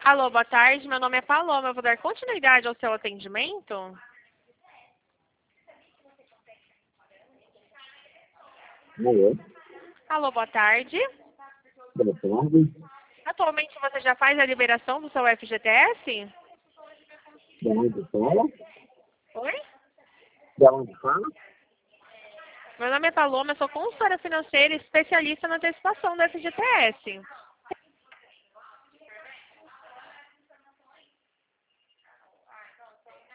Alô, boa tarde. Meu nome é Paloma. Eu vou dar continuidade ao seu atendimento. Alô, Alô, boa tarde. boa tarde. Atualmente você já faz a liberação do seu FGTS? Da onde fala? Oi? Da onde fala? Meu nome é Paloma, eu sou consultora financeira e especialista na antecipação do FGTS.